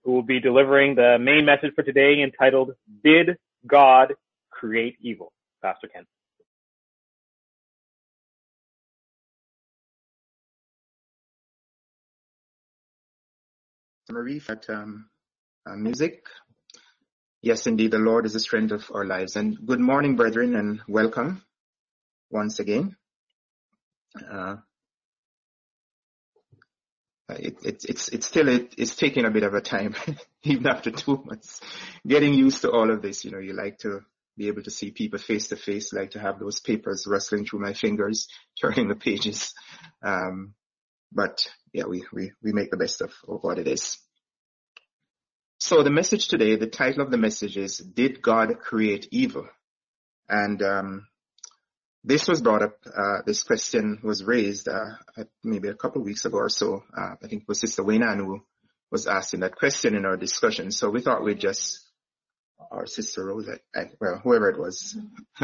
who will be delivering the main message for today entitled, Did God Create Evil? Pastor Ken. Marie, that music. Yes, indeed, the Lord is the strength of our lives. And good morning, brethren, and welcome once again. It's taking a bit of a time, even after 2 months, getting used to all of this. You know, you like to be able to see people face to face, like to have those papers rustling through my fingers, turning the pages. But yeah, we make the best of what it is. So the message today, the title of the message is, Did God Create Evil? And this was brought up, this question was raised maybe a couple of weeks ago or so. I think it was Sister Wayne who was asking that question in our discussion. So we thought we'd just, or Sister Rose, well, whoever it was.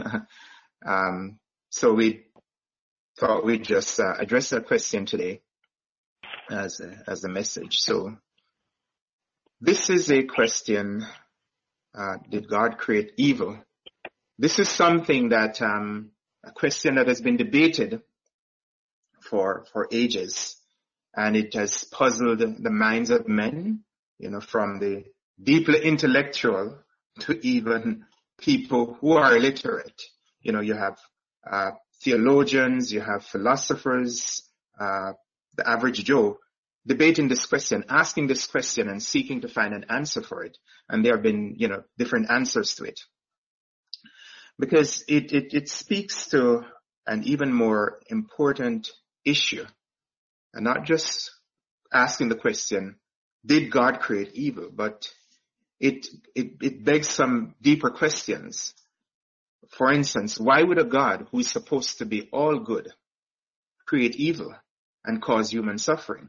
So we thought we'd just address that question today as a message. So this is a question, did God create evil? This is something that, a question that has been debated for ages, and it has puzzled the minds of men, you know, from the deeply intellectual to even people who are illiterate. You know, you have theologians, you have philosophers, the average Joe debating this question, asking this question and seeking to find an answer for it. And there have been, you know, different answers to it. Because it speaks to an even more important issue, and not just asking the question, did God create evil? But it begs some deeper questions. For instance, why would a God who is supposed to be all good create evil and cause human suffering?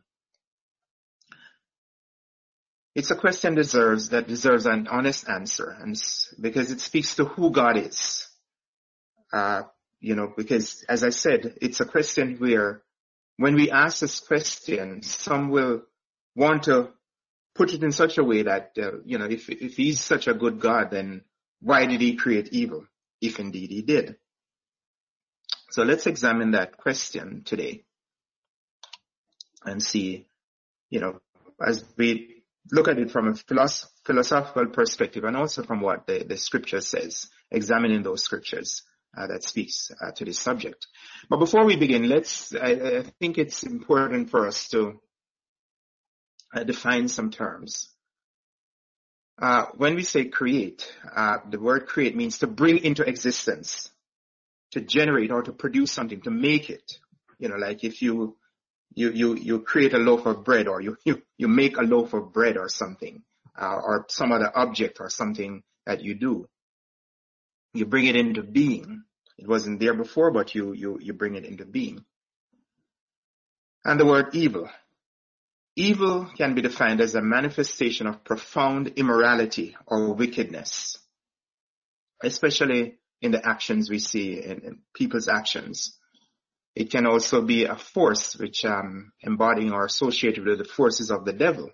It's a question that deserves an honest answer, and because it speaks to who God is. You know, because as I said, it's a question where when we ask this question, some will want to put it in such a way that, you know, if he's such a good God, then why did he create evil, if indeed he did? So let's examine that question today and see, you know, as we look at it from a philosophical perspective and also from what the scripture says, examining those scriptures that speaks to this subject. But before we begin, I think it's important for us to define some terms. When we say create, the word create means to bring into existence, to generate or to produce something, to make it. You know, like if you create a loaf of bread, or you make a loaf of bread or something, or some other object or something that you do. You bring it into being. It wasn't there before, but you bring it into being. And the word evil. Evil can be defined as a manifestation of profound immorality or wickedness, especially in the actions we see in people's actions. It can also be a force which embodying or associated with the forces of the devil.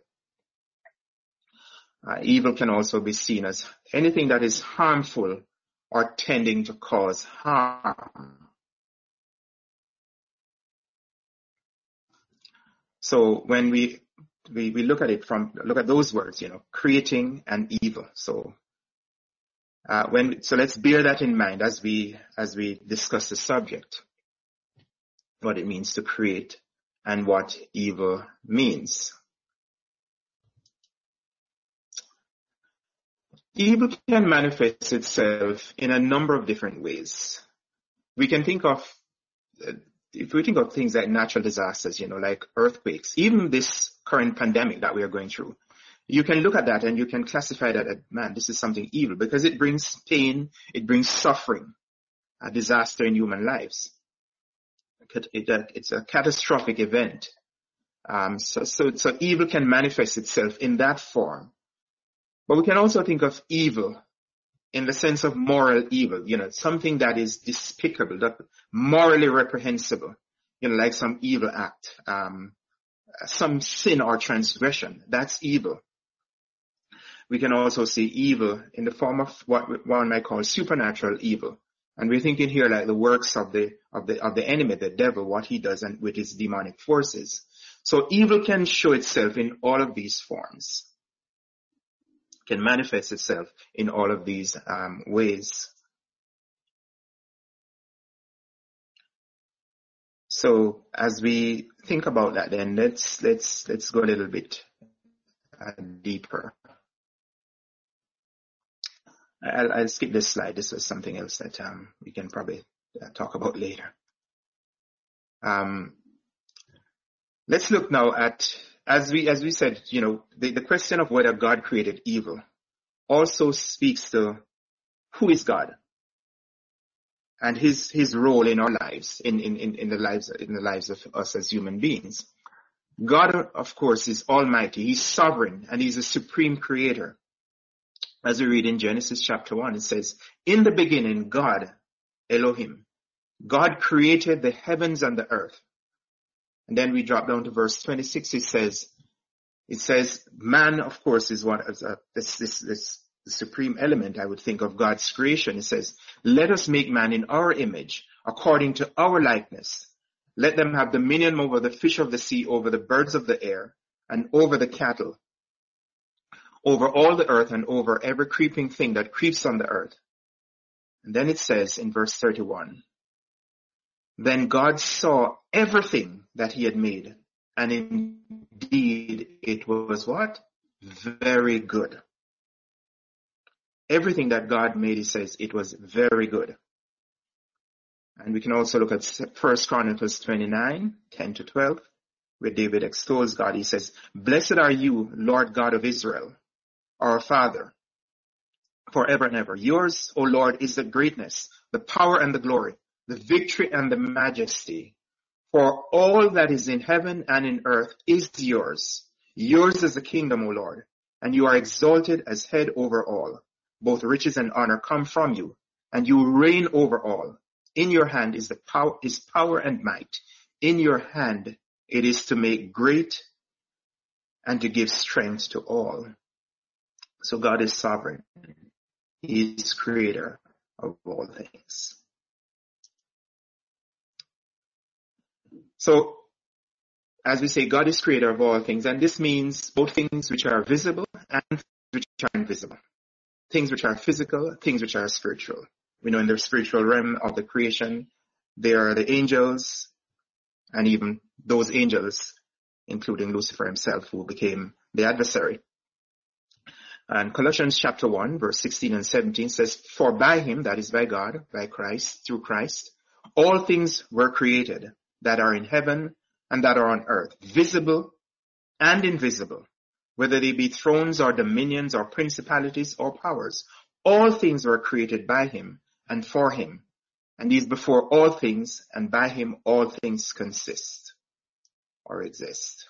Evil can also be seen as anything that is harmful or tending to cause harm. So when we look at it look at those words, you know, creating and evil. So let's bear that in mind as we discuss the subject, what it means to create and what evil means. Evil can manifest itself in a number of different ways. We can think of, if we think of things like natural disasters, you know, like earthquakes, even this current pandemic that we are going through, you can look at that and you can classify that as, man, this is something evil, because it brings pain, it brings suffering, a disaster in human lives. It's a catastrophic event. So evil can manifest itself in that form. But we can also think of evil in the sense of moral evil, you know, something that is despicable, that morally reprehensible, you know, like some evil act, some sin or transgression. That's evil. We can also see evil in the form of what one might call supernatural evil. And we're thinking here like the works of the enemy, the devil, what he does and with his demonic forces. So evil can show itself in all of these forms, can manifest itself in all of these ways. So as we think about that, then let's go a little bit deeper. I'll skip this slide. This was something else that we can probably talk about later. Let's look now at, as we said, the question of whether God created evil also speaks to who is God and his role in our lives, in the lives of us as human beings. God, of course, is almighty. He's sovereign, and he's a supreme creator. As we read in Genesis chapter 1, it says, in the beginning, God, Elohim, God created the heavens and the earth. And then we drop down to verse 26. It says, man, of course, is this supreme element, I would think, of God's creation. It says, let us make man in our image, according to our likeness. Let them have dominion over the fish of the sea, over the birds of the air, and over the cattle, over all the earth, and over every creeping thing that creeps on the earth. And then it says in verse 31, then God saw everything that he had made, and indeed it was what? Very good. Everything that God made, he says, it was very good. And we can also look at 1 Chronicles 29, 10 to 12, where David extols God. He says, blessed are you, Lord God of Israel, our Father, forever and ever. Yours, O Lord, is the greatness, the power and the glory, the victory and the majesty. For all that is in heaven and in earth is yours. Yours is the kingdom, O Lord, and you are exalted as head over all. Both riches and honor come from you, and you reign over all. In your hand is power and might. In your hand it is to make great and to give strength to all. So God is sovereign. He is creator of all things. So, as we say, God is creator of all things, and this means both things which are visible and which are invisible. Things which are physical, things which are spiritual. We know in the spiritual realm of the creation, there are the angels, and even those angels, including Lucifer himself, who became the adversary. And Colossians chapter 1, verse 16 and 17 says, for by him, that is by God, by Christ, through Christ, all things were created that are in heaven and that are on earth, visible and invisible, whether they be thrones or dominions or principalities or powers. All things were created by him and for him, and he is before all things, and by him all things consist or exist.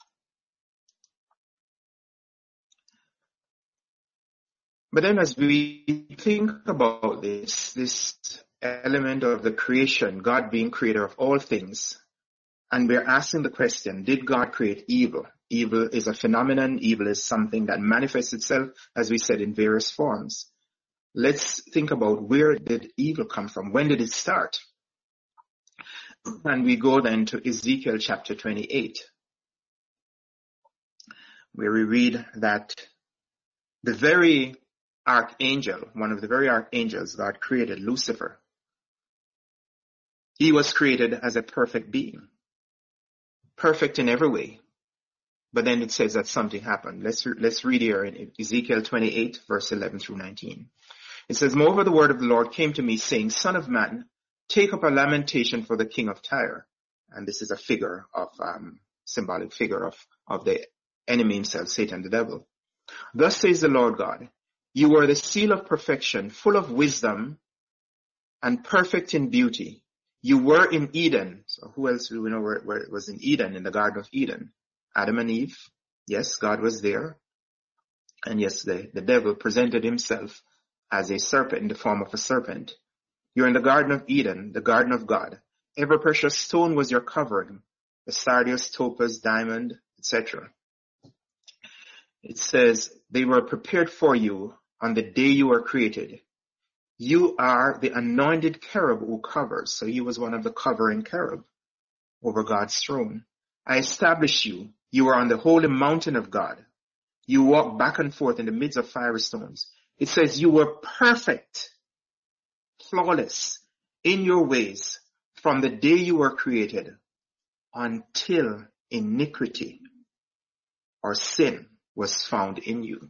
But then as we think about this element of the creation, God being creator of all things, and we're asking the question, did God create evil? Evil is a phenomenon. Evil is something that manifests itself, as we said, in various forms. Let's think about, where did evil come from? When did it start? And we go then to Ezekiel chapter 28, where we read that the very archangel, one of the very archangels God created, Lucifer, he was created as a perfect being, perfect in every way. But then it says that something happened. Let's read here in Ezekiel 28, verse 11 through 19. It says, moreover, the word of the Lord came to me, saying, Son of man, take up a lamentation for the king of Tyre. And this is a figure of, symbolic figure of the enemy himself, Satan the devil. Thus says the Lord God, you were the seal of perfection, full of wisdom and perfect in beauty. You were in Eden. So who else do we know where it was in Eden, in the Garden of Eden? Adam and Eve. Yes, God was there. And yes, the devil presented himself as a serpent, in the form of a serpent. You're in the Garden of Eden, the garden of God. Every precious stone was your covering, the sardius, topaz, diamond, etc. It says, they were prepared for you on the day you were created. You are the anointed cherub who covers. So he was one of the covering cherub over God's throne. I established you. You are on the holy mountain of God. You walk back and forth in the midst of fiery stones. It says you were perfect, flawless in your ways from the day you were created until iniquity or sin was found in you.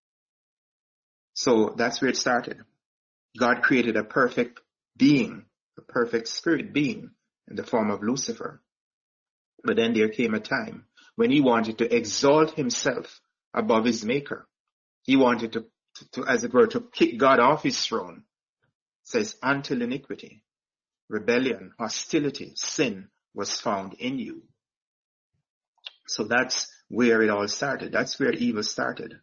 So that's where it started. God created a perfect being, a perfect spirit being in the form of Lucifer. But then there came a time when he wanted to exalt himself above his maker. He wanted to, as it were, to kick God off his throne. It says, until iniquity, rebellion, hostility, sin was found in you. So that's where it all started. That's where evil started.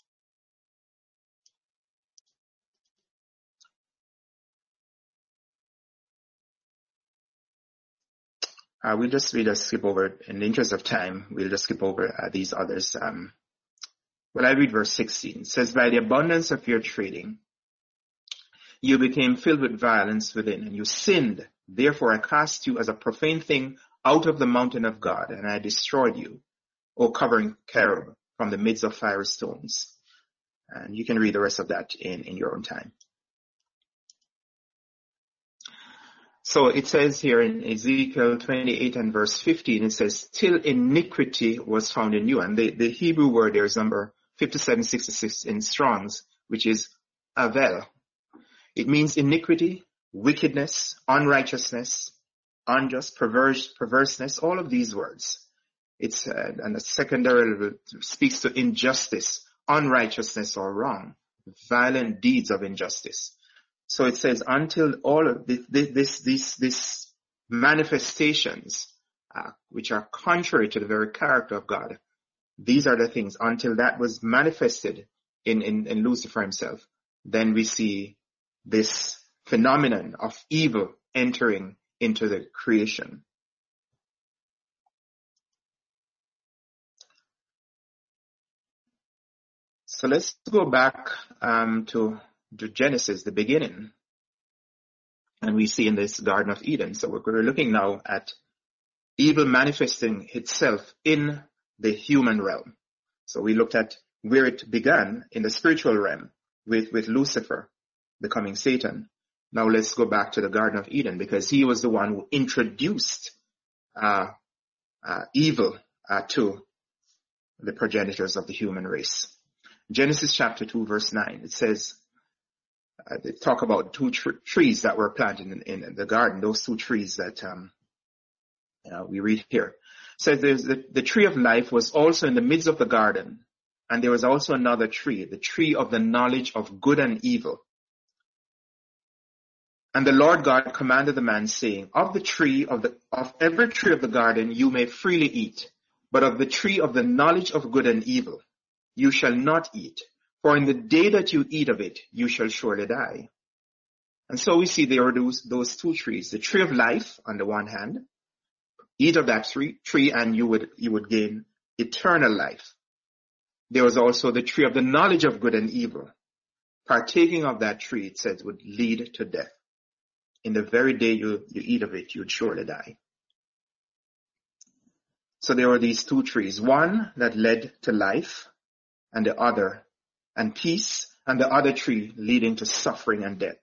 We'll just skip over, in the interest of time, we'll just skip over these others. Well, I read verse 16. It says, by the abundance of your trading, you became filled with violence within, and you sinned. Therefore, I cast you as a profane thing out of the mountain of God, and I destroyed you, O covering cherub, from the midst of fiery stones. And you can read the rest of that in your own time. So it says here in Ezekiel 28 and verse 15, it says, till iniquity was found in you. And the Hebrew word there is number 5766 in Strong's, which is avel. It means iniquity, wickedness, unrighteousness, unjust, perverseness, all of these words. It's, and the secondary speaks to injustice, unrighteousness or wrong, violent deeds of injustice. So it says until all of these manifestations, which are contrary to the very character of God, these are the things, until that was manifested in Lucifer himself, then we see this phenomenon of evil entering into the creation. So let's go back to Genesis, the beginning. And we see in this Garden of Eden. So we're looking now at evil manifesting itself in the human realm. So we looked at where it began in the spiritual realm with Lucifer becoming Satan. Now let's go back to the Garden of Eden, because he was the one who introduced evil to the progenitors of the human race. Genesis chapter 2 verse 9, it says, they talk about two trees that were planted in the garden, those two trees that we read here. It says there's the tree of life was also in the midst of the garden, and there was also another tree, the tree of the knowledge of good and evil. And the Lord God commanded the man, saying, of every tree of the garden you may freely eat, but of the tree of the knowledge of good and evil you shall not eat, for in the day that you eat of it, you shall surely die. And so we see there are those two trees, the tree of life on the one hand, eat of that tree and you would gain eternal life. There was also the tree of the knowledge of good and evil. Partaking of that tree, it says, would lead to death. In the very day you eat of it, you would surely die. So there were these two trees, one that led to life, and the other, and peace, and the other tree leading to suffering and death.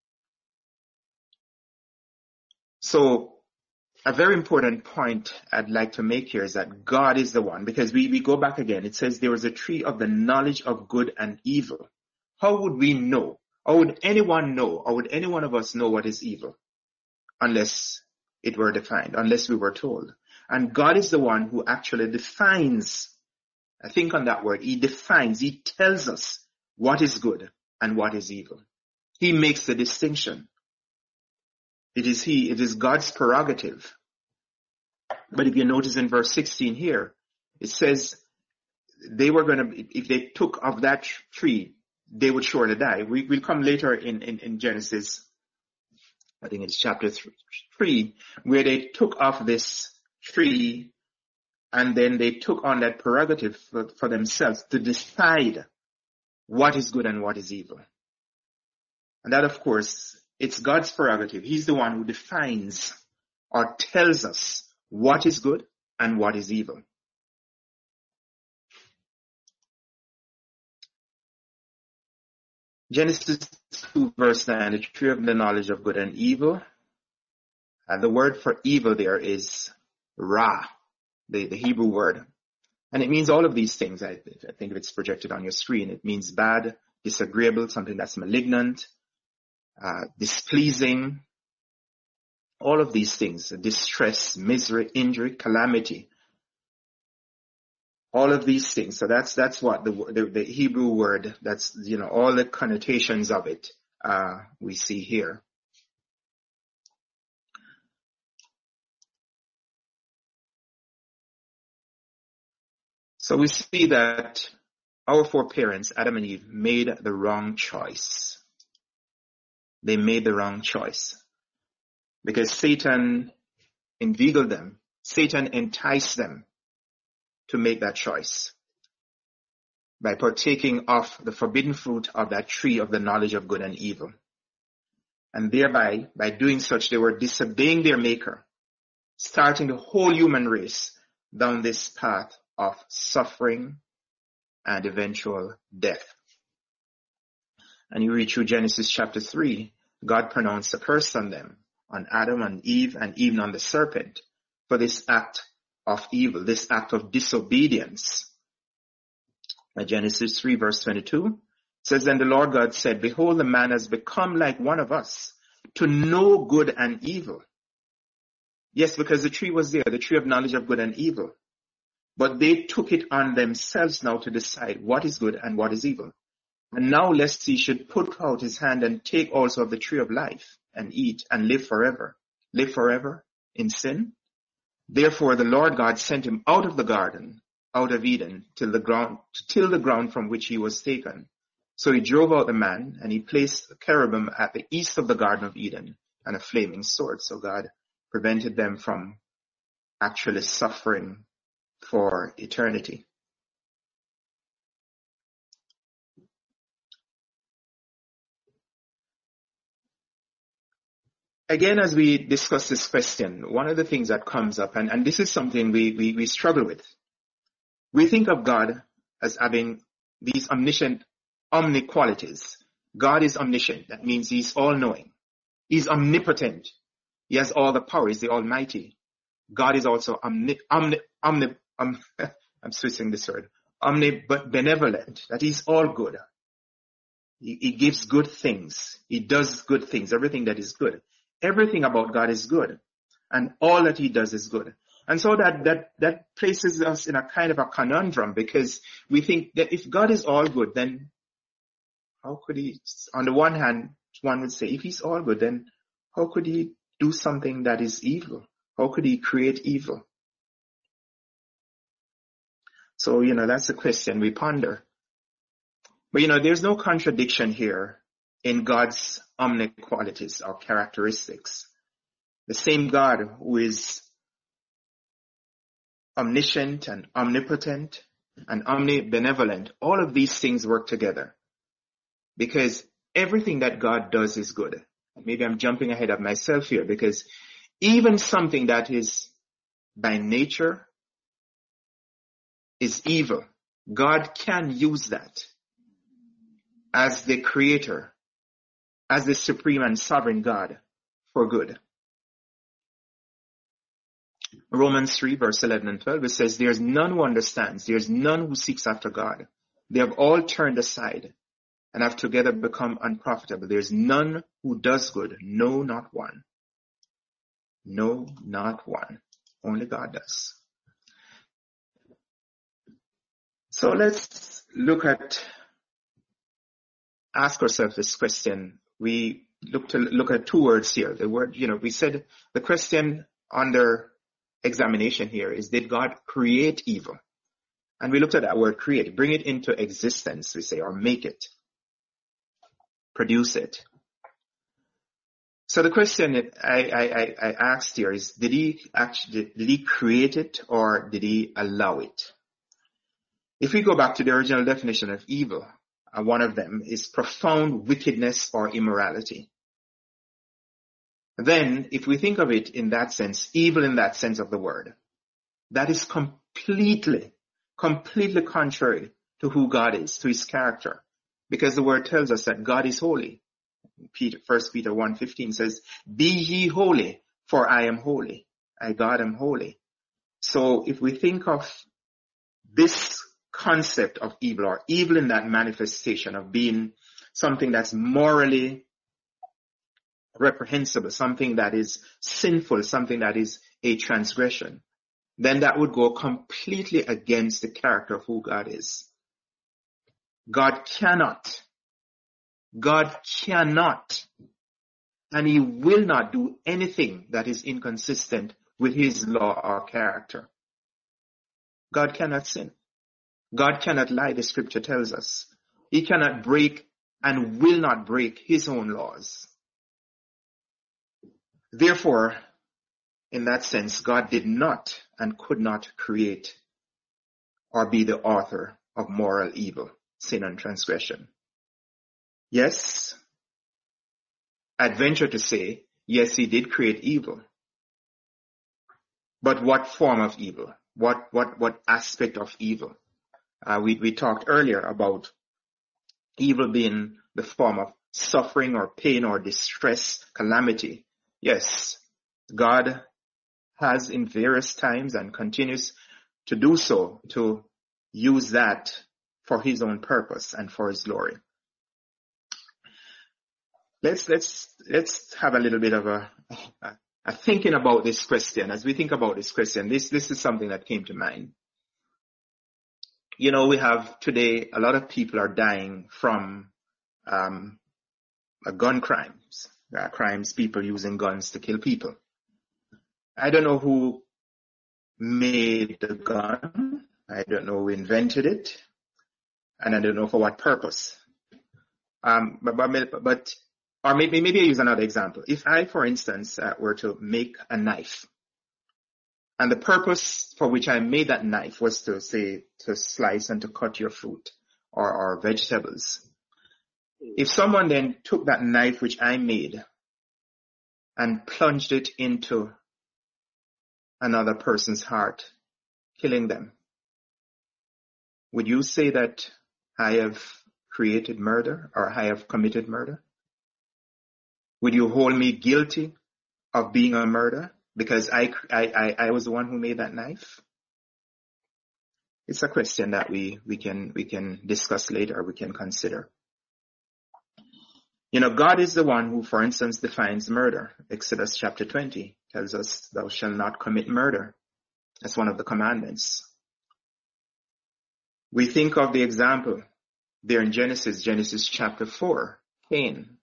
So a very important point I'd like to make here is that God is the one, because we go back again. It says there was a tree of the knowledge of good and evil. How would we know? Or would anyone know? Or would any one of us know what is evil? Unless it were defined, unless we were told. And God is the one who actually defines. I think on that word. He defines, he tells us what is good and what is evil. He makes the distinction. It is God's prerogative. But if you notice in verse 16 here, it says they were going to, if they took of that tree, they would surely die. We'll come later in Genesis, I think it's chapter 3, where they took of this tree And then they took on that prerogative for themselves to decide what is good and what is evil. And that, of course, it's God's prerogative. He's the one who defines or tells us what is good and what is evil. Genesis 2 verse 9, the tree of the knowledge of good and evil. And the word for evil there is ra, the Hebrew word. And it means all of these things. I think if it's projected on your screen, it means bad, disagreeable, something that's malignant, displeasing, all of these things, distress, misery, injury, calamity, all of these things. So that's what the Hebrew word, that's, all the connotations of it, we see here. So we see that our foreparents, Adam and Eve, made the wrong choice. They made the wrong choice because Satan inveigled them. Satan enticed them to make that choice by partaking of the forbidden fruit of that tree of the knowledge of good and evil. And thereby, by doing such, they were disobeying their maker, starting the whole human race down this path of suffering and eventual death. And you read through Genesis chapter 3, God pronounced a curse on them, on Adam and Eve, and even on the serpent, for this act of evil, this act of disobedience. Genesis 3 verse 22 says, Then the Lord God said, Behold, the man has become like one of us, to know good and evil. Yes, because the tree was there, the tree of knowledge of good and evil. But they took it on themselves now to decide what is good and what is evil. And now lest he should put out his hand and take also of the tree of life and eat and live forever. Live forever in sin? Therefore the Lord God sent him out of the garden, out of Eden, to till the ground from which he was taken. So he drove out the man, and he placed a cherubim at the east of the Garden of Eden and a flaming sword. So God prevented them from actually suffering for eternity. Again, as we discuss this question, one of the things that comes up, and this is something we struggle with. We think of God as having these omni-qualities. God is omniscient. That means he's all-knowing. He's omnipotent. He has all the power. He's the Almighty. God is also I'm switching this word. Omnibenevolent. That he's all good. He gives good things. He does good things. Everything that is good. Everything about God is good. And all that he does is good. And so that places us in a kind of a conundrum, because we think that if God is all good, then how could he, on the one hand, one would say, if he's all good, then how could he do something that is evil? How could he create evil? So, that's a question we ponder. But, there's no contradiction here in God's omni-qualities or characteristics. The same God who is omniscient and omnipotent and omnibenevolent, all of these things work together, because everything that God does is good. Maybe I'm jumping ahead of myself here, because even something that is by nature is evil, God can use that as the creator, as the supreme and sovereign God, for good. Romans 3 verse 11 and 12, it says, There's none who understands, there's none who seeks after God. They have all turned aside and have together become unprofitable. There's none who does good, no, not one. No, not one. Only God does. So let's ask ourselves this question. We look at two words here. The word, we said the question under examination here is, did God create evil? And we looked at that word create, bring it into existence, we say, or make it, produce it. So the question that I asked here is, did he create it or did he allow it? If we go back to the original definition of evil, one of them is profound wickedness or immorality. Then, if we think of it in that sense, evil in that sense of the word, that is completely contrary to who God is, to his character. Because the word tells us that God is holy. 1 Peter 1:15 says, "Be ye holy, for I am holy. I, God, am holy." So if we think of this concept of evil, or evil in that manifestation of being something that's morally reprehensible, something that is sinful, something that is a transgression, then that would go completely against the character of who God is. God cannot, and he will not do anything that is inconsistent with his law or character. God cannot sin. God cannot lie, the scripture tells us. He cannot break and will not break his own laws. Therefore, in that sense, God did not and could not create or be the author of moral evil, sin and transgression. Yes, I'd venture to say, yes, he did create evil. But what form of evil? What aspect of evil? We talked earlier about evil being the form of suffering or pain or distress, calamity. Yes, God has in various times and continues to do so, to use that for his own purpose and for his glory. Let's have a little bit of a thinking about this question. As we think about this question, this is something that came to mind. You know, we have today, a lot of people are dying from gun crimes. Crimes, people using guns to kill people. I don't know who made the gun. I don't know who invented it. And I don't know for what purpose. Or maybe I use another example. If I, for instance, were to make a knife, and the purpose for which I made that knife was to slice and to cut your fruit or vegetables. If someone then took that knife which I made and plunged it into another person's heart, killing them, would you say that I have created murder or I have committed murder? Would you hold me guilty of being a murderer because I was the one who made that knife? It's a question that we can discuss later, we can consider. You know, God is the one who, for instance, defines murder. Exodus chapter 20 tells us, "Thou shalt not commit murder." That's one of the commandments. We think of the example there in Genesis chapter 4, Cain.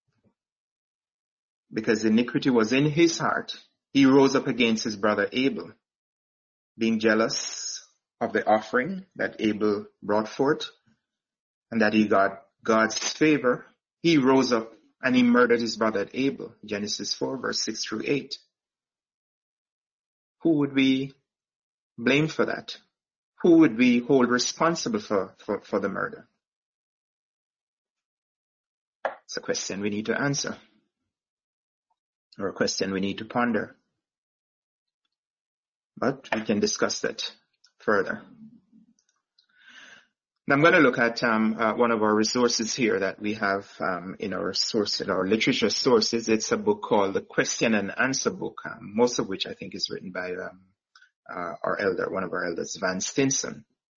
Because iniquity was in his heart, he rose up against his brother Abel, being jealous of the offering that Abel brought forth, and that he got God's favor. He rose up and he murdered his brother Abel. Genesis 4, verse 6 through 8. Who would we blame for that? Who would we hold responsible for the murder? It's a question we need to answer, or a question we need to ponder. But we can discuss that further. Now I'm going to look at one of our resources here that we have in our literature sources. It's a book called The Question and Answer Book, most of which I think is written by one of our elders, Van Stinson.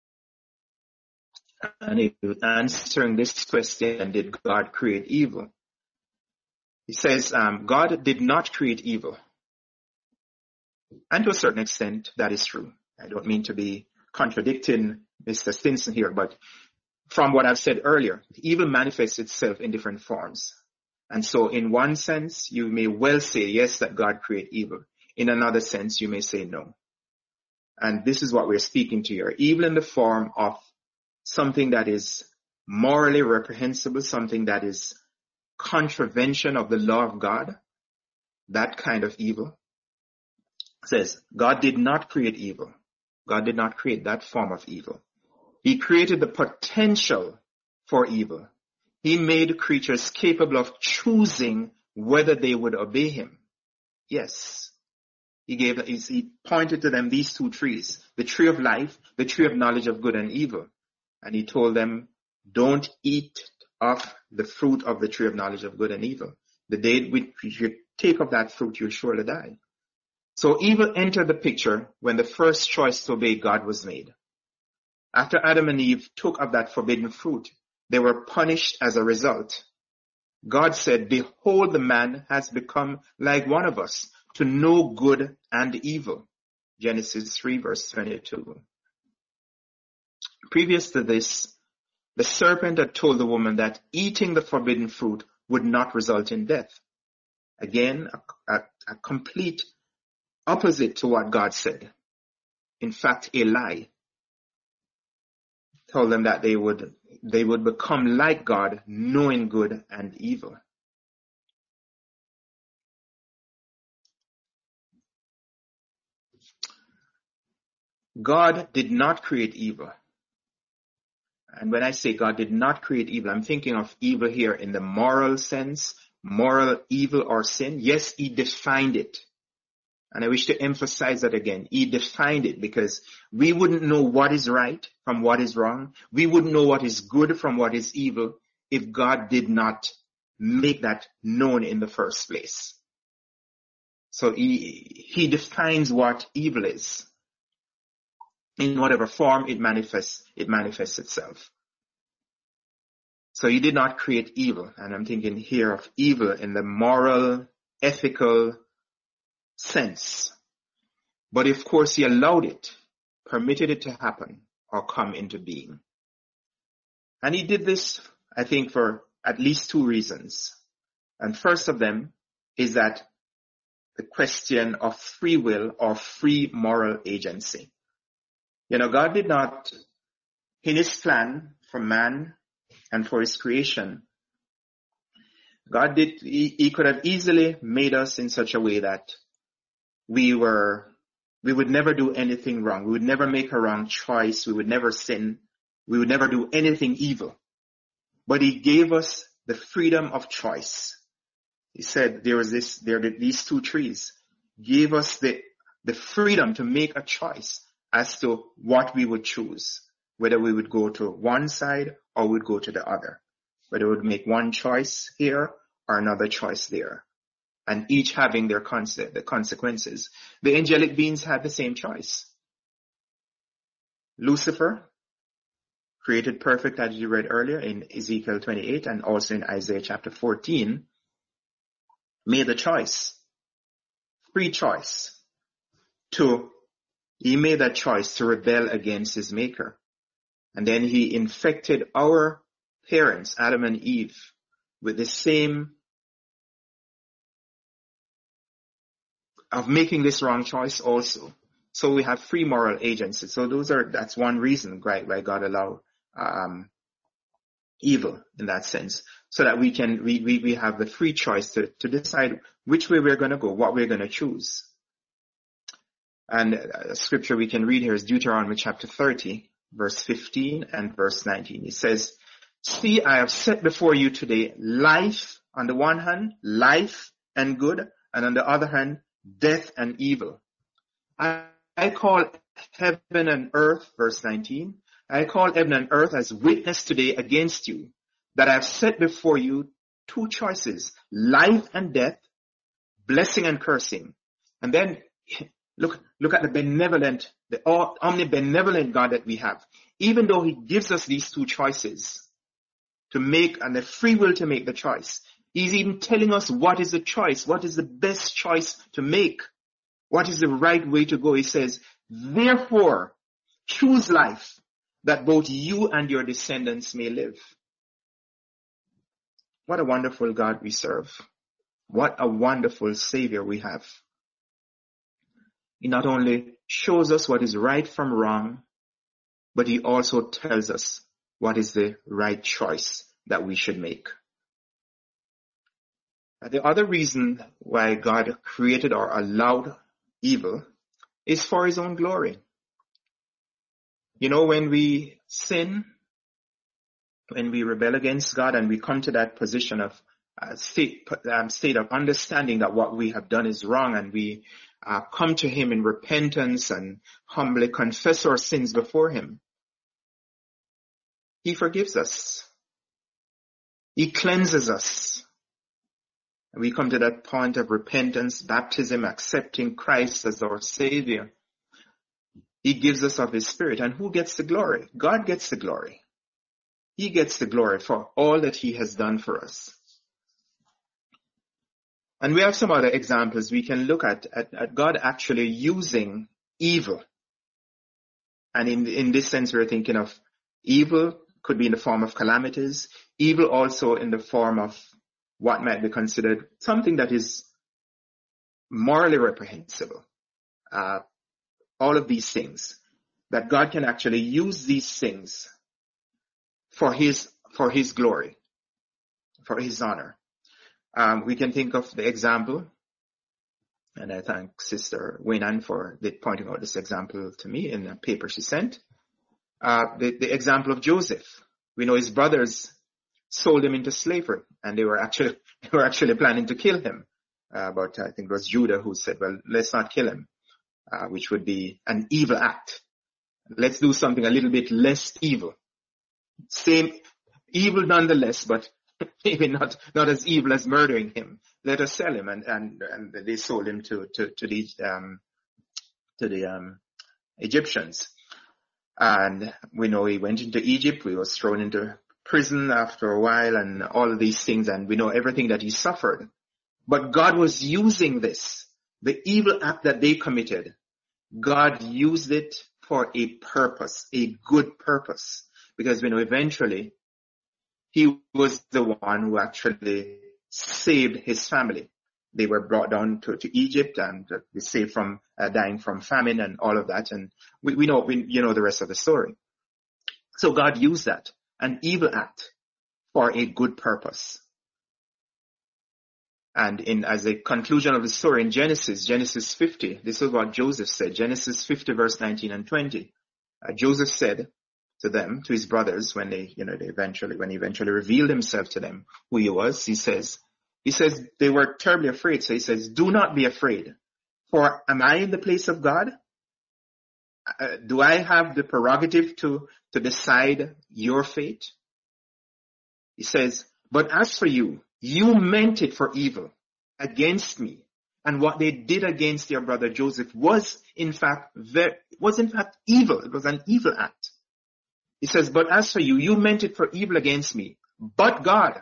And he was answering this question, did God create evil? He says, God did not create evil. And to a certain extent, that is true. I don't mean to be contradicting Mr. Stinson here, but from what I've said earlier, evil manifests itself in different forms. And so in one sense, you may well say, yes, that God created evil. In another sense, you may say no. And this is what we're speaking to here. Evil in the form of something that is morally reprehensible, something that is contravention of the law of God, that kind of evil. It says, God did not create evil. God did not create that form of evil. He created the potential for evil. He made creatures capable of choosing whether they would obey him. Yes. He pointed to them these two trees, the tree of life, the tree of knowledge of good and evil. And he told them, don't eat of the fruit of the tree of knowledge of good and evil. The day you take of that fruit, you'll surely die. So evil entered the picture when the first choice to obey God was made. After Adam and Eve took of that forbidden fruit, they were punished as a result. God said, behold, the man has become like one of us, to know good and evil. Genesis 3 verse 22. Previous to this, the serpent had told the woman that eating the forbidden fruit would not result in death. Again, a complete opposite to what God said. In fact, a lie. Told them that they would become like God, knowing good and evil. God did not create evil. And when I say God did not create evil, I'm thinking of evil here in the moral sense, moral evil or sin. Yes, he defined it. And I wish to emphasize that again. He defined it because we wouldn't know what is right from what is wrong. We wouldn't know what is good from what is evil if God did not make that known in the first place. So he defines what evil is. In whatever form it manifests itself. So he did not create evil. And I'm thinking here of evil in the moral, ethical sense. But of course he allowed it, permitted it to happen or come into being. And he did this, I think, for at least two reasons. And first of them is that the question of free will or free moral agency. You know, God did not, in his plan for man and for his creation, he could have easily made us in such a way that we would never do anything wrong. We would never make a wrong choice. We would never sin. We would never do anything evil. But he gave us the freedom of choice. He said there are these two trees. Gave us the freedom to make a choice as to what we would choose, whether we would go to one side or would go to the other, whether we would make one choice here or another choice there, and each having the consequences. The angelic beings had the same choice. Lucifer, created perfect, as you read earlier in Ezekiel 28 and also in Isaiah chapter 14, made the choice, free choice, he made that choice to rebel against his maker. And then he infected our parents, Adam and Eve, with the same of making this wrong choice also. So we have free moral agency. So that's one reason why God allowed evil in that sense. So that we have the free choice to decide which way we're going to go, what we're going to choose. And a scripture we can read here is Deuteronomy chapter 30, verse 15 and verse 19. It says, see, I have set before you today life, on the one hand, life and good, and on the other hand, death and evil. I call heaven and earth, verse 19, I call heaven and earth as witness today against you, that I have set before you two choices, life and death, blessing and cursing. And then look at the omnibenevolent God that we have. Even though he gives us these two choices to make and the free will to make the choice, he's even telling us what is the choice, what is the best choice to make, what is the right way to go. He says, therefore, choose life that both you and your descendants may live. What a wonderful God we serve. What a wonderful Savior we have. He not only shows us what is right from wrong, but he also tells us what is the right choice that we should make. The other reason why God created or allowed evil is for his own glory. You know, when we sin, when we rebel against God and we come to that position of state of understanding that what we have done is wrong, and we come to him in repentance and humbly confess our sins before him, he forgives us. He cleanses us. We come to that point of repentance, baptism, accepting Christ as our Savior. He gives us of his Spirit. And who gets the glory? God gets the glory. He gets the glory for all that he has done for us. And we have some other examples we can look at God actually using evil. And in this sense, we're thinking of evil could be in the form of calamities, evil also in the form of what might be considered something that is morally reprehensible. All of these things, that God can actually use these things for his glory, for his honor. We can think of the example, and I thank Sister Waynan for pointing out this example to me in a paper she sent. The example of Joseph. We know his brothers sold him into slavery, and they were actually planning to kill him. But I think it was Judah who said, well, let's not kill him, which would be an evil act. Let's do something a little bit less evil. Same evil nonetheless, but maybe not as evil as murdering him. Let us sell him, and they sold him to the Egyptians. And we know he went into Egypt. He was thrown into prison after a while, and all of these things, and we know everything that he suffered. But God was using this, the evil act that they committed. God used it for a purpose, a good purpose, because we know eventually he was the one who actually saved his family. They were brought down to Egypt and they saved from dying from famine and all of that. And we know the rest of the story. So God used that, an evil act, for a good purpose. And as a conclusion of the story in Genesis 50, this is what Joseph said. Genesis 50 verse 19 and 20. Joseph said to them, to his brothers, when he eventually revealed himself to them, who he was, he says they were terribly afraid. So he says, do not be afraid, for am I in the place of God? Do I have the prerogative to decide your fate? He says, but as for you, you meant it for evil against me. And what they did against your brother Joseph was in fact evil. It was an evil act. He says, but as for you, you meant it for evil against me. But God,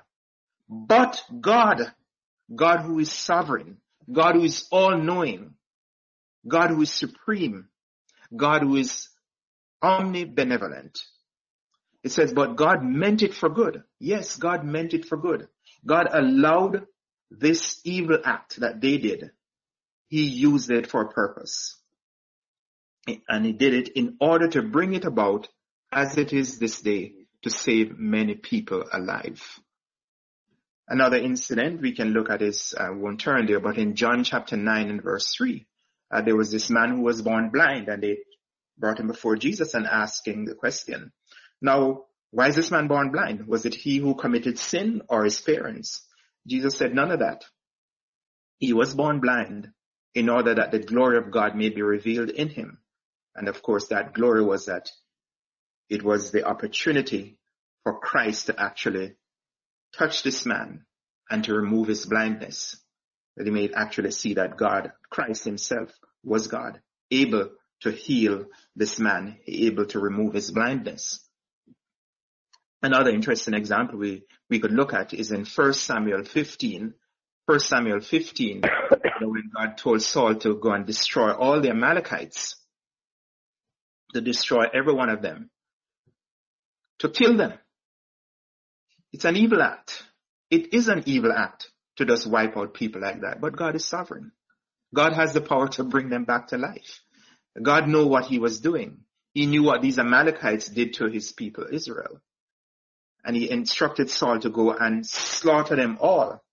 God who is sovereign, God who is all-knowing, God who is supreme, God who is omnibenevolent. It says, but God meant it for good. Yes, God meant it for good. God allowed this evil act that they did. He used it for a purpose. And he did it in order to bring it about as it is this day, to save many people alive. Another incident we can look at is, I won't turn there, but in John chapter 9 and verse 3, there was this man who was born blind, and they brought him before Jesus and asking the question, now, why is this man born blind? Was it he who committed sin or his parents? Jesus said none of that. He was born blind in order that the glory of God may be revealed in him. And of course, that glory was that it was the opportunity for Christ to actually touch this man and to remove his blindness, that he may actually see that God, Christ himself, was God, able to heal this man, able to remove his blindness. Another interesting example we could look at is in 1 Samuel 15. 1 Samuel 15, when God told Saul to go and destroy all the Amalekites, to destroy every one of them, to kill them. It's an evil act. It is an evil act to just wipe out people like that. But God is sovereign. God has the power to bring them back to life. God knew what he was doing. He knew what these Amalekites did to his people, Israel. And he instructed Saul to go and slaughter them all.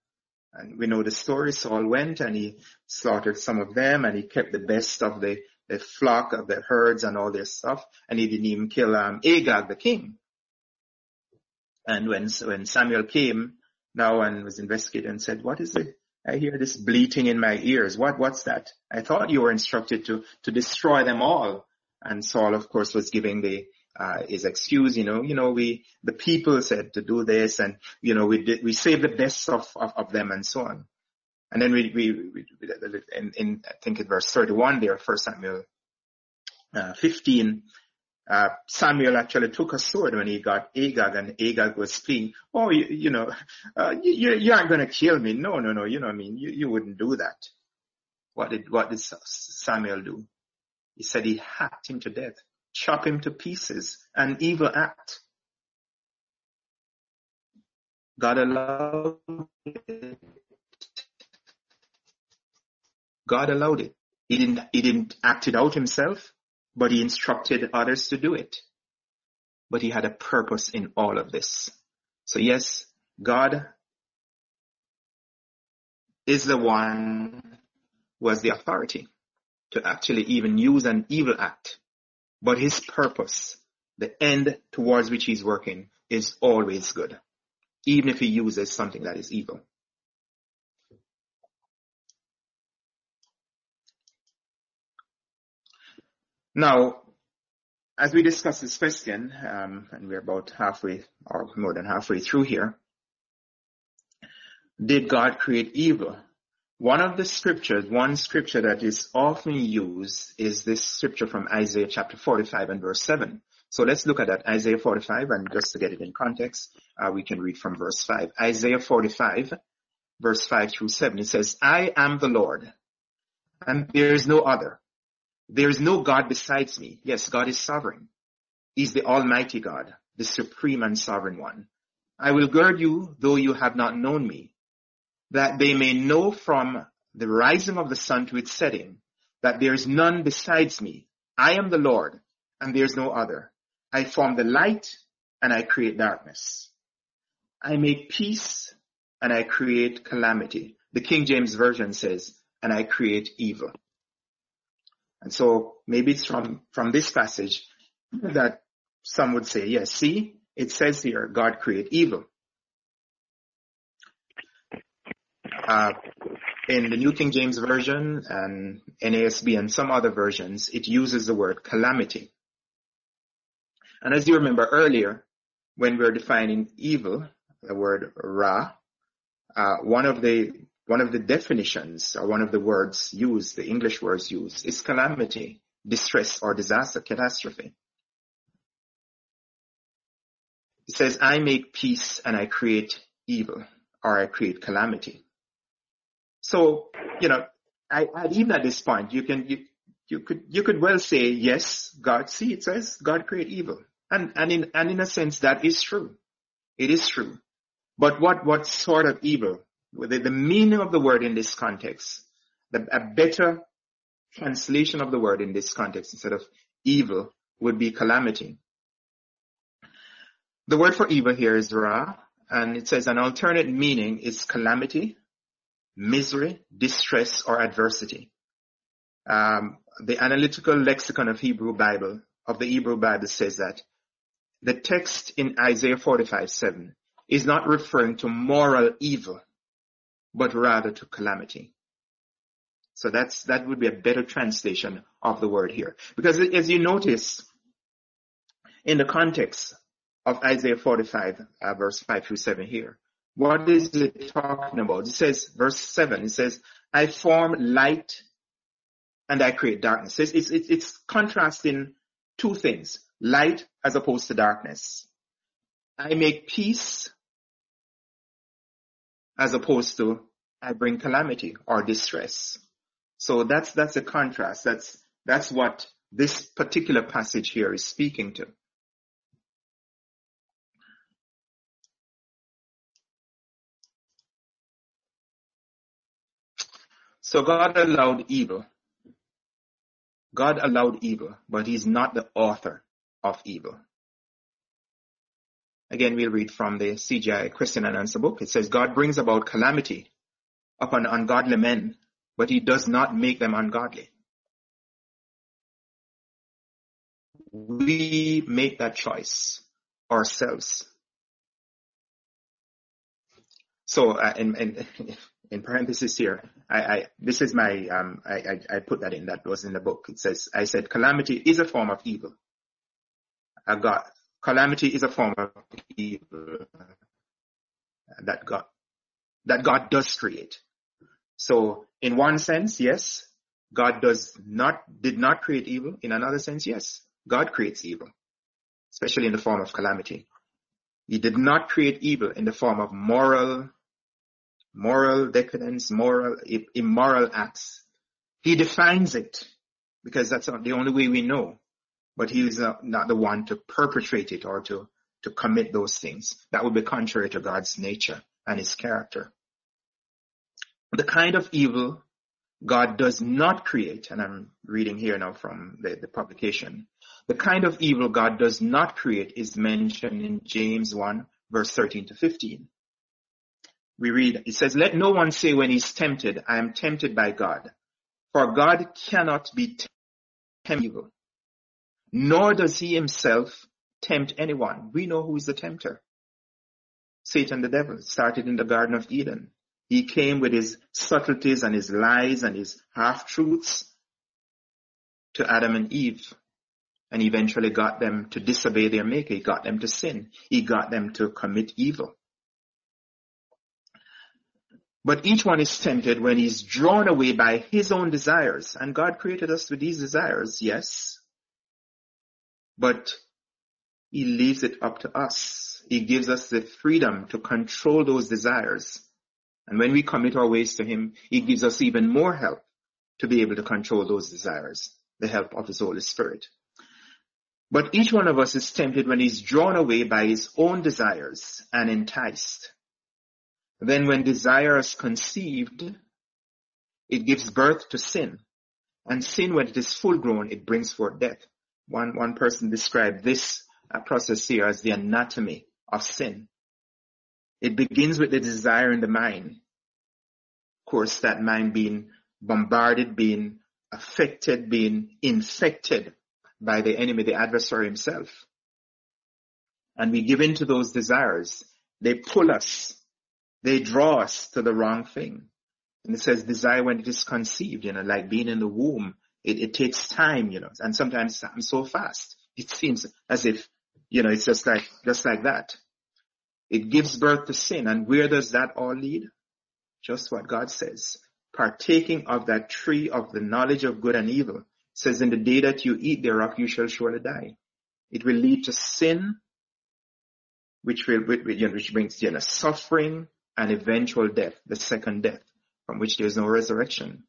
And we know the story. Saul went and he slaughtered some of them, and he kept the best of the flock, of the herds and all this stuff. And he didn't even kill Agag, the king. And when Samuel came now and was investigating and said, "What is it? I hear this bleating in my ears. What's that? I thought you were instructed to destroy them all." And Saul, of course, was giving his excuse, the people said to do this, and, we saved the best of them and so on. And then in I think in verse 31 there, 1 Samuel 15, Samuel actually took a sword when he got Agag, and Agag was fleeing. "Oh, you aren't going to kill me. No. You wouldn't do that." What did Samuel do? He said he hacked him to death, chop him to pieces, an evil act. God allowed it. God allowed it. He didn't act it out himself, but he instructed others to do it. But he had a purpose in all of this. So yes, God is the one who has the authority to actually even use an evil act. But his purpose, the end towards which he's working, is always good, even if he uses something that is evil. Now, as we discuss this question, and we're about halfway or more than halfway through here, did God create evil? One scripture that is often used is this scripture from Isaiah chapter 45 and verse 7. So let's look at that, Isaiah 45, and just to get it in context, we can read from verse 5. Isaiah 45, verse 5 through 7, it says, "I am the Lord, and there is no other. There is no God besides me." Yes, God is sovereign. He's the Almighty God, the supreme and sovereign one. "I will gird you, though you have not known me, that they may know from the rising of the sun to its setting, that there is none besides me. I am the Lord, and there is no other. I form the light, and I create darkness. I make peace, and I create calamity." The King James Version says, "and I create evil." And so maybe it's from this passage that some would say, yes, see, it says here, God create evil. In the New King James Version and NASB and some other versions, it uses the word calamity. And as you remember earlier, when we were defining evil, the word ra, one of the definitions, or one of the words used, the English words used, is calamity, distress, or disaster, catastrophe. It says, "I make peace and I create evil," or I create calamity. So, even at this point, you could well say, yes, God, see, it says God create evil. And in a sense, that is true. It is true. But what sort of evil? The meaning of the word in this context, a better translation of the word in this context instead of evil would be calamity. The word for evil here is ra, and it says an alternate meaning is calamity, misery, distress, or adversity. The analytical lexicon of the Hebrew Bible says that the text in Isaiah 45:7 is not referring to moral evil, but rather to calamity. So that would be a better translation of the word here. Because as you notice, in the context of Isaiah 45, verse 5 through 7 here, what is it talking about? It says, verse 7, it says, "I form light and I create darkness." It's contrasting two things, light as opposed to darkness. I make peace as opposed to I bring calamity or distress. So that's a contrast. That's what this particular passage here is speaking to. So God allowed evil. God allowed evil, but he's not the author of evil. Again, we'll read from the CGI Question and Answer book. It says, God brings about calamity upon ungodly men, but he does not make them ungodly. We make that choice ourselves. So, in parentheses here, this is my, I put that in, that was in the book. It says, I said, calamity is a form of evil. Calamity is a form of evil that God does create. So, in one sense, yes, God did not create evil. In another sense, yes, God creates evil, especially in the form of calamity. He did not create evil in the form of moral decadence, immoral acts. He defines it because that's the only way we know. But he is not the one to perpetrate it or to commit those things. That would be contrary to God's nature and his character. The kind of evil God does not create, and I'm reading here now from the publication, the kind of evil God does not create is mentioned in James 1, verse 13 to 15. We read, it says, let no one say when he's tempted, I am tempted by God. For God cannot be tempted evil, nor does he himself tempt anyone. We know who is the tempter. Satan the devil started in the Garden of Eden. He came with his subtleties and his lies and his half-truths to Adam and Eve, and eventually got them to disobey their maker. He got them to sin. He got them to commit evil. But each one is tempted when he's drawn away by his own desires. And God created us with these desires, yes. But he leaves it up to us. He gives us the freedom to control those desires. And when we commit our ways to him, he gives us even more help to be able to control those desires, the help of his Holy Spirit. But each one of us is tempted when he's drawn away by his own desires and enticed. Then when desire is conceived, it gives birth to sin. And sin, when it is full grown, it brings forth death. One person described this process here as the anatomy of sin. It begins with the desire in the mind. Of course, that mind being bombarded, being affected, being infected by the enemy, the adversary himself. And we give in to those desires. They pull us. They draw us to the wrong thing. And it says desire when it is conceived, like being in the womb. It takes time, and sometimes it happens so fast. It seems as if, it's just like that. It gives birth to sin. And where does that all lead? Just what God says. Partaking of that tree of the knowledge of good and evil. It says, in the day that you eat thereof, you shall surely die. It will lead to sin, which brings, suffering and eventual death, the second death, from which there is no resurrection.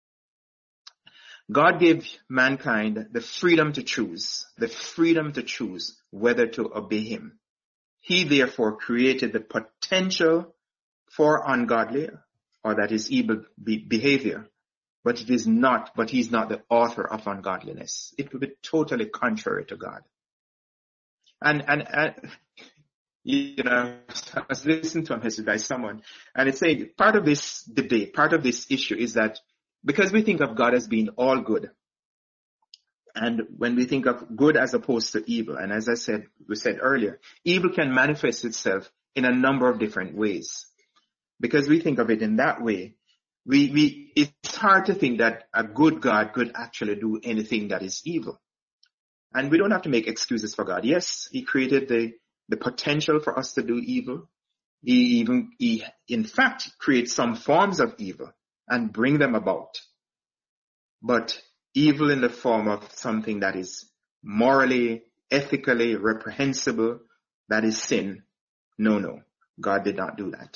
God gave mankind the freedom to choose whether to obey him. He therefore created the potential for ungodly, or that is evil behavior, but he's not the author of ungodliness. It would be totally contrary to God. And I was listening to a message by someone, and it's saying part of this debate, part of this issue is that because we think of God as being all good, and when we think of good as opposed to evil, and as we said earlier, evil can manifest itself in a number of different ways. Because we think of it in that way, it's hard to think that a good God could actually do anything that is evil. And we don't have to make excuses for God. Yes, he created the potential for us to do evil. He in fact creates some forms of evil and bring them about. But evil in the form of something that is morally, ethically reprehensible, that is sin. No, God did not do that.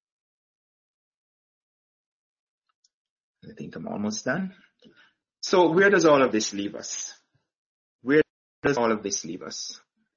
I think I'm almost done. So where does all of this leave us? Where does all of this leave us?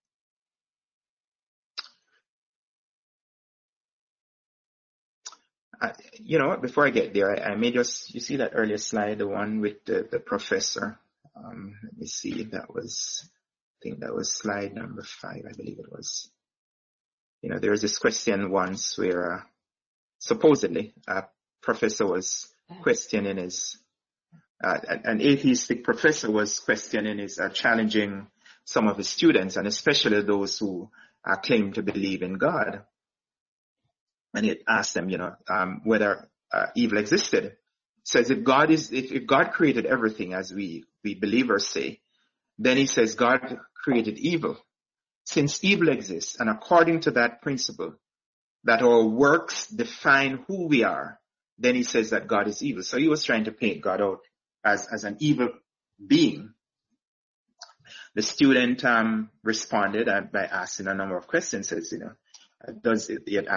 Before I get there, I may just, you see that earlier slide, the one with the professor. Let me see, I think that was slide number 5, I believe it was. There was this question once where supposedly a professor was questioning his, an atheistic professor was questioning his, challenging some of his students, and especially those who claim to believe in God. And it asked them, whether evil existed. Says if God created everything as we believers say, then he says God created evil. Since evil exists, and according to that principle, that our works define who we are, then he says that God is evil. So he was trying to paint God out as an evil being. The student responded by asking a number of questions. Says, does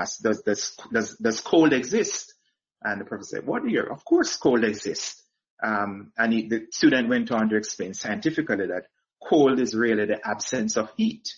cold exist? And the professor said, of course cold exists. And the student went on to explain scientifically that cold is really the absence of heat.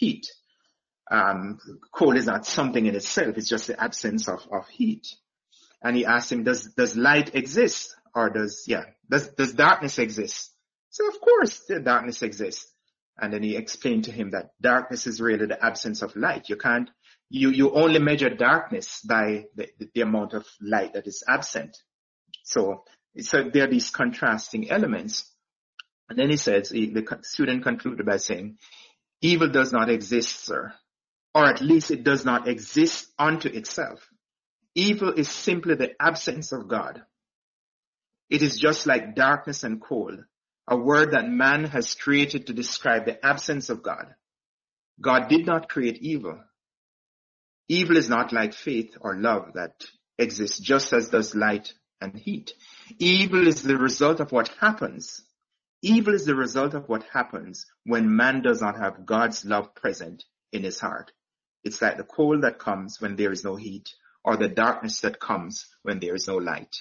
Cold is not something in itself, it's just the absence of heat. And he asked him, does light exist? Or does darkness exist? So of course the darkness exists. And then he explained to him that darkness is really the absence of light. You only measure darkness by the amount of light that is absent. So there are these contrasting elements. And then he says, the student concluded by saying, evil does not exist, sir. Or at least it does not exist unto itself. Evil is simply the absence of God. It is just like darkness and cold, a word that man has created to describe the absence of God. God did not create evil. Evil is not like faith or love that exists just as does light and heat. Evil is the result of what happens. Evil is the result of what happens when man does not have God's love present in his heart. It's like the cold that comes when there is no heat, or the darkness that comes when there is no light.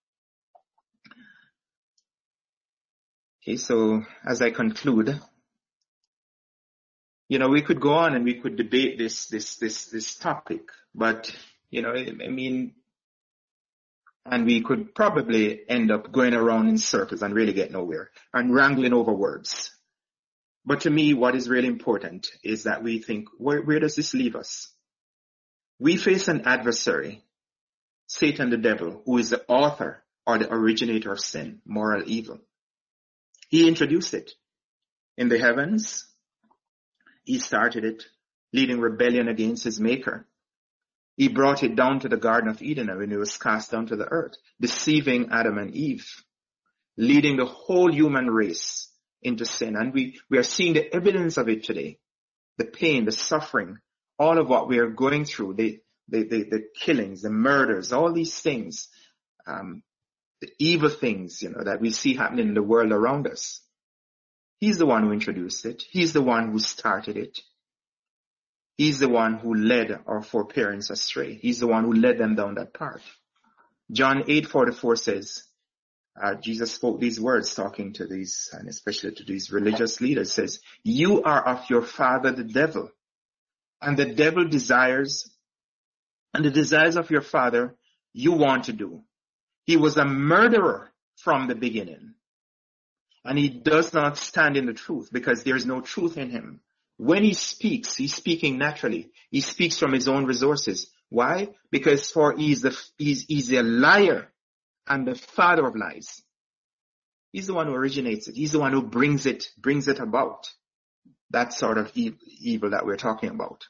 Okay, so as I conclude, we could go on and we could debate this topic, but, and we could probably end up going around in circles and really get nowhere and wrangling over words. But to me, what is really important is that we think, where does this leave us? We face an adversary, Satan the devil, who is the author or the originator of sin, moral evil. He introduced it in the heavens. He started it, leading rebellion against his maker. He brought it down to the Garden of Eden when it was cast down to the earth, deceiving Adam and Eve, leading the whole human race into sin. And we are seeing the evidence of it today. The pain, the suffering, all of what we are going through, the killings, the murders, all these things, the evil things, that we see happening in the world around us. He's the one who introduced it. He's the one who started it. He's the one who led our foreparents astray. He's the one who led them down that path. John 8:44 says, Jesus spoke these words talking to these, and especially to these religious leaders, says, you are of your father the devil, and the devil desires, and the desires of your father you want to do. He was a murderer from the beginning, and he does not stand in the truth because there is no truth in him. When he speaks, he's speaking naturally. He speaks from his own resources. Why? Because he's a liar and the father of lies. He's the one who originates it. He's the one who brings it about. That sort of evil that we're talking about.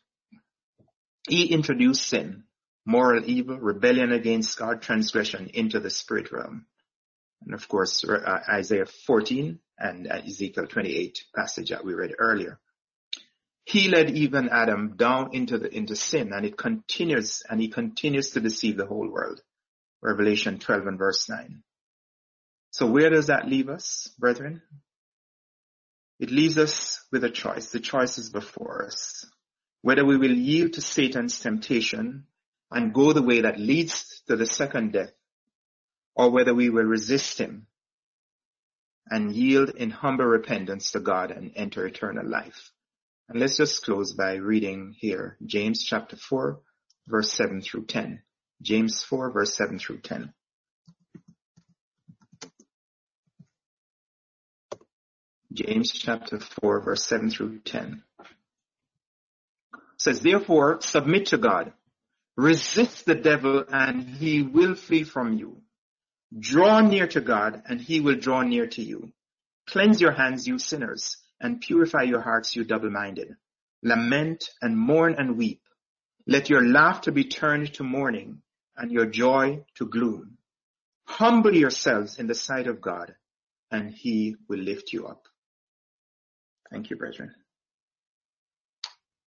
He introduced sin, moral evil, rebellion against God, transgression into the spirit realm. And of course, Isaiah 14 and Ezekiel 28 passage that we read earlier. He led even Adam down into sin, and he continues to deceive the whole world. Revelation 12 and verse 9. So where does that leave us, brethren? It leaves us with a choice. The choice is before us. Whether we will yield to Satan's temptation and go the way that leads to the second death, or whether we will resist him and yield in humble repentance to God and enter eternal life. And let's just close by reading here James chapter 4, verse 7 through 10. James 4, verse 7 through 10. James chapter 4, verse 7 through 10. It says, therefore, submit to God. Resist the devil and he will flee from you. Draw near to God and he will draw near to you. Cleanse your hands, you sinners, and purify your hearts, you double-minded. Lament and mourn and weep. Let your laughter be turned to mourning and your joy to gloom. Humble yourselves in the sight of God and he will lift you up. Thank you, brethren.